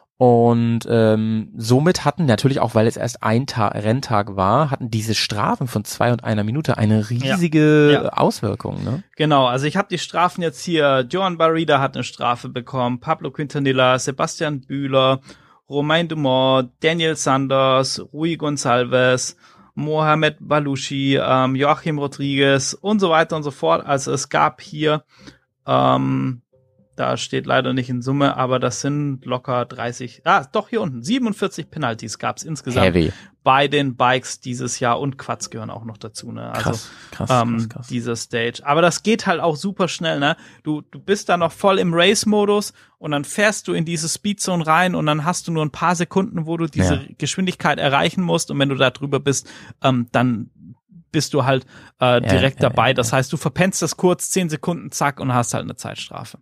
Und ähm, somit hatten natürlich auch, weil es erst ein Ta- Renntag war, hatten diese Strafen von zwei und einer Minute eine riesige Ja. Ja. Auswirkung. Ne? Genau, also ich habe die Strafen jetzt hier. Joan Barrida hat eine Strafe bekommen, Pablo Quintanilla, Sebastian Bühler, Romain Dumont, Daniel Sanders, Rui Gonçalves, Mohamed Balushi, ähm, Joachim Rodriguez und so weiter und so fort. Also es gab hier, ähm, da steht leider nicht in Summe, aber das sind locker dreißig, ah, doch hier unten, siebenundvierzig Penalties gab es insgesamt Heavy. bei den Bikes dieses Jahr und Quads gehören auch noch dazu, ne? Also Krass, krass, ähm, krass, krass. dieser Stage. Aber das geht halt auch super schnell, ne? Du, du bist da noch voll im Race-Modus und dann fährst du in diese Speedzone rein und dann hast du nur ein paar Sekunden, wo du diese Ja. Geschwindigkeit erreichen musst und wenn du da drüber bist, ähm, dann bist du halt äh, direkt ja, dabei. ja, Das heißt, du verpennst das kurz, zehn Sekunden, zack, und hast halt eine Zeitstrafe.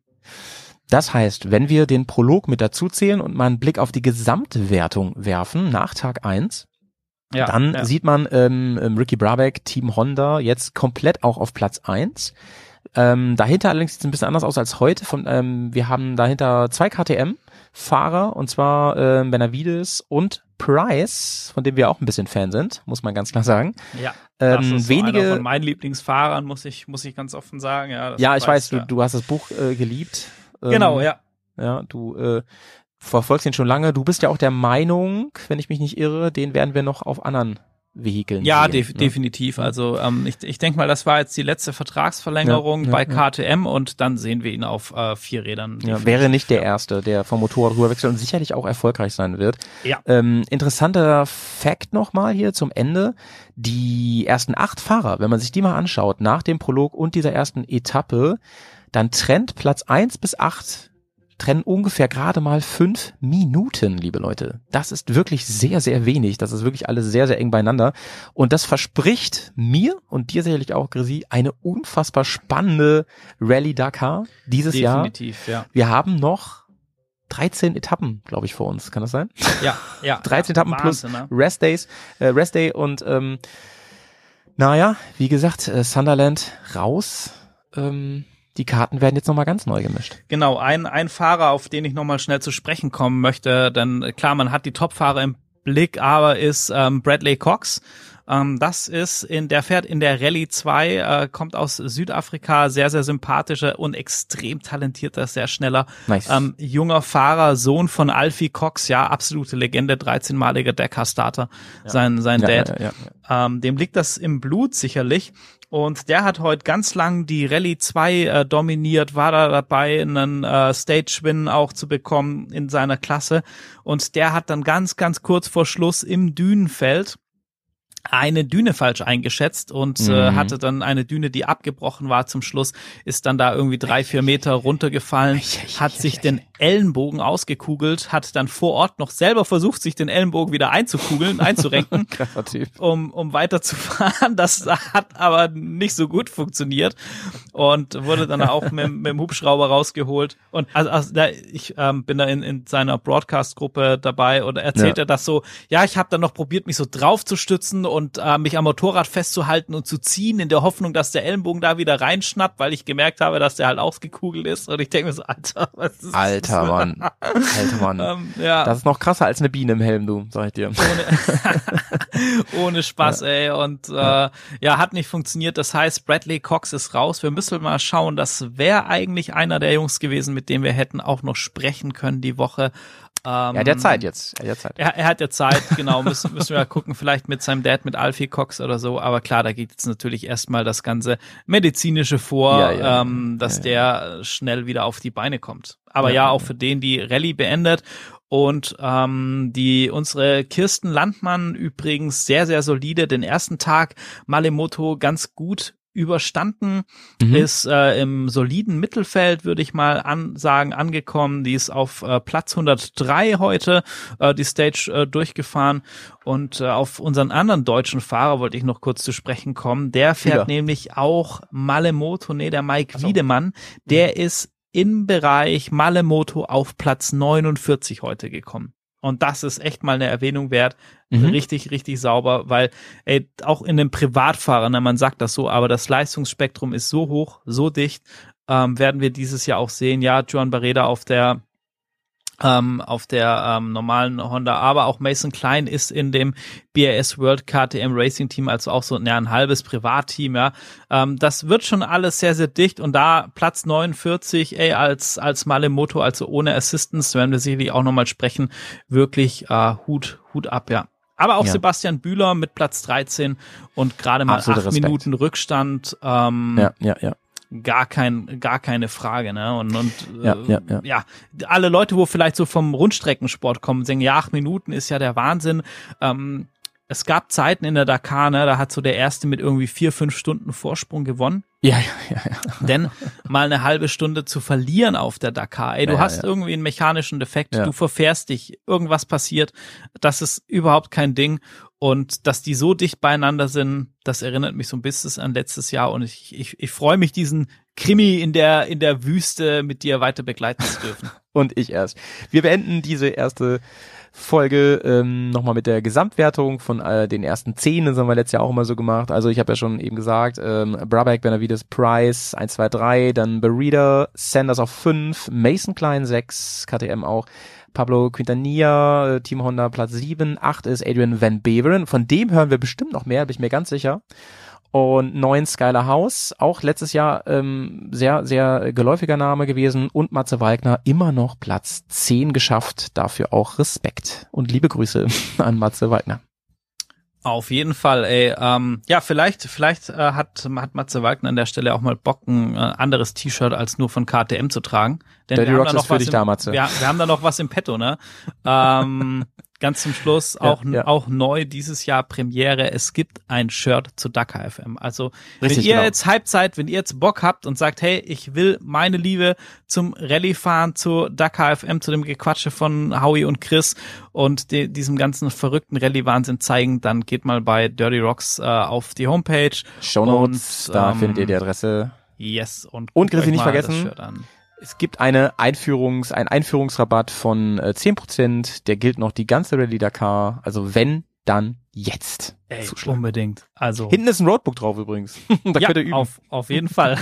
Das heißt, wenn wir den Prolog mit dazu zählen und mal einen Blick auf die Gesamtwertung werfen nach Tag eins, Ja, dann ja. sieht man ähm, ähm, Ricky Brabec, Team Honda, jetzt komplett auch auf Platz eins. Ähm, dahinter allerdings sieht es ein bisschen anders aus als heute. Von, ähm, wir haben dahinter zwei K T M-Fahrer, und zwar ähm, Benavides und Price, von dem wir auch ein bisschen Fan sind, muss man ganz klar sagen. Ja, das Ähm, ist so wenige, einer von meinen Lieblingsfahrern, muss ich, muss ich ganz offen sagen. Ja, das ja, ich weiß, ja. du, du hast das Buch äh, geliebt. Ähm, Genau, ja. Ja, du äh, verfolgst ihn schon lange. Du bist ja auch der Meinung, wenn ich mich nicht irre, den werden wir noch auf anderen Vehikeln Ja, sehen. def ne? definitiv. Also ähm, ich, ich denke mal, das war jetzt die letzte Vertragsverlängerung Ja, ja, bei ja. K T M und dann sehen wir ihn auf äh, vier Rädern. Ja, definitiv, wäre nicht der ja. Erste, der vom Motorrad rüberwechselt und sicherlich auch erfolgreich sein wird. Ja. Ähm, interessanter Fact nochmal hier zum Ende. Die ersten acht Fahrer, wenn man sich die mal anschaut, nach dem Prolog und dieser ersten Etappe, dann trennt Platz eins bis acht trennen ungefähr gerade mal fünf Minuten, liebe Leute. Das ist wirklich sehr, sehr wenig. Das ist wirklich alles sehr, sehr eng beieinander. Und das verspricht mir und dir sicherlich auch, Grisi, eine unfassbar spannende Rallye Dakar dieses Jahr. Definitiv, ja. Wir haben noch dreizehn Etappen, glaube ich, vor uns. Kann das sein? Ja, ja. dreizehn ja, Etappen plus Wahnsinn, ne? Rest Days, äh, Rest Day und ähm, naja, wie gesagt, äh, Sunderland raus. Ähm, die Karten werden jetzt nochmal ganz neu gemischt. Genau, ein, ein Fahrer, auf den ich nochmal schnell zu sprechen kommen möchte, denn äh, klar, man hat die Top-Fahrer im Blick, aber ist ähm, Bradley Cox. Ähm, das ist in der fährt in der Rallye zwei, äh, kommt aus Südafrika, sehr, sehr sympathischer und extrem talentierter, sehr schneller Nice. ähm, junger Fahrer, Sohn von Alfie Cox, ja, absolute Legende, dreizehnmaliger Dakar-Starter, sein, sein Ja, Dad. ja, ja, ja. Ähm, dem liegt das im Blut sicherlich. Und der hat heute ganz lang die Rallye zwei äh, dominiert, war da dabei, einen äh, Stage-Win auch zu bekommen in seiner Klasse. Und der hat dann ganz, ganz kurz vor Schluss im Dünenfeld eine Düne falsch eingeschätzt und Mhm. äh, hatte dann eine Düne, die abgebrochen war zum Schluss, ist dann da irgendwie drei, vier Meter runtergefallen, hat sich den Ellenbogen ausgekugelt, hat dann vor Ort noch selber versucht, sich den Ellenbogen wieder einzukugeln, einzurenken, Krasser Typ. um, um weiterzufahren. Das hat aber nicht so gut funktioniert und wurde dann auch mit, mit dem Hubschrauber rausgeholt. Und also, also da, ich ähm, bin da in, in seiner Broadcast-Gruppe dabei und erzählt Ja. er das so, ja, ich habe dann noch probiert, mich so drauf zu stützen und äh, mich am Motorrad festzuhalten und zu ziehen, in der Hoffnung, dass der Ellenbogen da wieder reinschnappt, weil ich gemerkt habe, dass der halt ausgekugelt ist. Und ich denke mir so, Alter, was ist Alter das? Mann. Alter Mann. ähm, ja. Das ist noch krasser als eine Biene im Helm, du, sag ich dir. Ohne, ohne Spaß, ja. ey. Und äh, ja. ja, hat nicht funktioniert. Das heißt, Bradley Cox ist raus. Wir müssen mal schauen. Das wäre eigentlich einer der Jungs gewesen, mit dem wir hätten auch noch sprechen können die Woche. Ähm, Er hat ja Zeit jetzt. Er hat ja Zeit. Er, er hat ja Zeit, genau. Müssen, müssen wir ja gucken, vielleicht mit seinem Dad, mit Alfie Cox oder so. Aber klar, da geht jetzt natürlich erstmal das ganze Medizinische vor, Ja, ja, ähm, dass ja, der schnell wieder auf die Beine kommt. Aber Ja, ja, ja. auch für den die Rallye beendet. Und ähm, die unsere Kirsten Landmann übrigens sehr, sehr solide. Den ersten Tag Malemoto ganz gut überstanden, Mhm. ist äh, im soliden Mittelfeld, würde ich mal an, sagen, angekommen. Die ist auf äh, Platz hundertdrei heute, äh, die Stage äh, durchgefahren. Und äh, auf unseren anderen deutschen Fahrer wollte ich noch kurz zu sprechen kommen. Der fährt Wieder. nämlich auch Malemoto, nee, der Mike Ach so. Wiedemann. Der ist im Bereich Malemoto auf Platz neunundvierzig heute gekommen. Und das ist echt mal eine Erwähnung wert. Mhm. Richtig, richtig sauber, weil ey, auch in den Privatfahrern, man sagt das so, aber das Leistungsspektrum ist so hoch, so dicht, ähm, werden wir dieses Jahr auch sehen. Ja, Joan Barreda auf der ähm, auf der ähm, normalen Honda, aber auch Mason Klein ist in dem B R S World K T M Racing Team, also auch so ja, ein halbes Privatteam, ja. Ähm, das wird schon alles sehr, sehr dicht und da Platz neunundvierzig, ey, als als Malemoto, also ohne Assistance, werden wir sicherlich auch nochmal sprechen, wirklich äh, Hut, Hut ab, ja. Aber auch Ja. Sebastian Bühler mit Platz dreizehn und gerade mal Absoluter acht Respekt. Minuten Rückstand, ähm, Ja, ja, ja. gar kein, gar keine Frage, ne? Und, und Ja, äh, ja, ja. ja, alle Leute, wo vielleicht so vom Rundstreckensport kommen, sagen, ja, acht Minuten ist ja der Wahnsinn. Ähm, es gab Zeiten in der Dakar, ne, da hat so der Erste mit irgendwie vier, fünf Stunden Vorsprung gewonnen. Ja, ja, ja, ja. Denn mal eine halbe Stunde zu verlieren auf der Dakar, ey, du Ja, ja, hast ja. irgendwie einen mechanischen Defekt, Ja. du verfährst dich, irgendwas passiert, das ist überhaupt kein Ding. Und dass die so dicht beieinander sind, das erinnert mich so ein bisschen an letztes Jahr und ich, ich, ich freue mich, diesen Krimi in der, in der Wüste mit dir weiter begleiten zu dürfen. Und ich erst. Wir beenden diese erste Folge ähm, nochmal mit der Gesamtwertung von äh, den ersten zehn, das haben wir letztes Jahr auch immer so gemacht. Also ich habe ja schon eben gesagt, ähm, Brabeck, Benavides, Price, eins, zwei, drei, dann Barreda, Sanders auf fünf, Mason Klein sechs, K T M auch, Pablo Quintanilla, äh, Team Honda Platz sieben, acht ist Adrian Van Beveren, von dem hören wir bestimmt noch mehr, bin ich mir ganz sicher. Und neun Skylar House, auch letztes Jahr ähm, sehr, sehr geläufiger Name gewesen. Und Matze Walkner immer noch Platz zehn geschafft. Dafür auch Respekt und liebe Grüße an Matze Walkner. Auf jeden Fall, ey. Ähm, ja, vielleicht, vielleicht äh, hat, hat Matze Wagner an der Stelle auch mal Bock, ein äh, anderes T-Shirt als nur von K T M zu tragen. Denn Dirty wir haben Rocks da noch ist für was dich im, da, Matze. Wir, wir haben da noch was im Petto, ne? Ähm, ganz zum Schluss auch, Ja, ja. auch neu dieses Jahr Premiere. Es gibt ein Shirt zu Dakar F M. Also, Richtig, wenn ihr genau. jetzt Hype seid, wenn ihr jetzt Bock habt und sagt, hey, ich will meine Liebe zum Rallye-Fahren, zu Dakar F M, zu dem Gequatsche von Howie und Chris und de, diesem ganzen verrückten Rallye-Wahnsinn zeigen, dann geht mal bei Dirty Rocks äh, auf die Homepage. Shownotes, Und, da ähm, findet ihr die Adresse. Yes. Und, Und guckt euch Chrissy, nicht mal das vergessen, Shirt an. Es gibt eine Einführungs, einen Einführungsrabatt von äh, zehn Prozent. Der gilt noch die ganze Rallye Dakar. Also wenn, dann jetzt. Ey, zuschlagen. unbedingt. Also, Hinten ist ein Roadbook drauf übrigens. da ja, könnt ihr üben. auf, auf jeden Fall.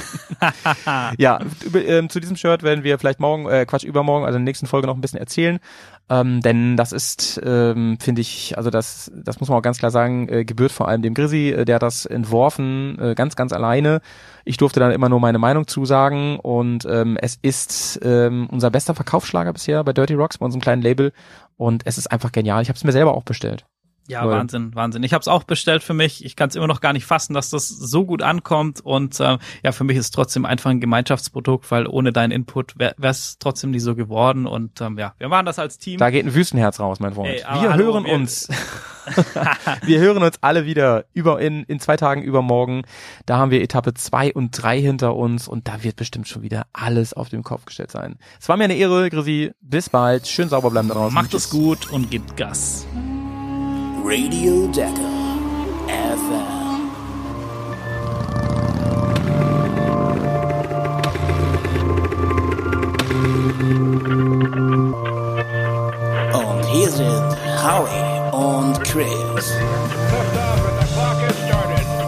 Ja, über, ähm, zu diesem Shirt werden wir vielleicht morgen, äh, Quatsch, übermorgen, also in der nächsten Folge noch ein bisschen erzählen. Ähm, denn das ist, ähm, finde ich, also das, das muss man auch ganz klar sagen, äh, gebührt vor allem dem Grizzly, äh, der hat das entworfen, äh, ganz, ganz alleine. Ich durfte dann immer nur meine Meinung zusagen und ähm, es ist ähm, unser bester Verkaufsschlager bisher bei Dirty Rocks, bei unserem kleinen Label und es ist einfach genial. Ich habe es mir selber auch bestellt. Ja, Toll. Wahnsinn, Wahnsinn. Ich habe es auch bestellt für mich. Ich kann es immer noch gar nicht fassen, dass das so gut ankommt. Und ähm, ja, für mich ist es trotzdem einfach ein Gemeinschaftsprodukt, weil ohne deinen Input wäre es trotzdem nicht so geworden. Und ähm, ja, wir machen das als Team. Da geht ein Wüstenherz raus, mein Freund. Ey, aber wir hallo, hören wir- uns. Wir hören uns alle wieder über in, in zwei Tagen übermorgen. Da haben wir Etappe zwei und drei hinter uns und da wird bestimmt schon wieder alles auf den Kopf gestellt sein. Es war mir eine Ehre, Grisi. Bis bald. Schön sauber bleiben da draußen. Macht es gut und gebt Gas. Radio Decker F M. Und hier sind Howie und Chris. Lift off and the clock has started.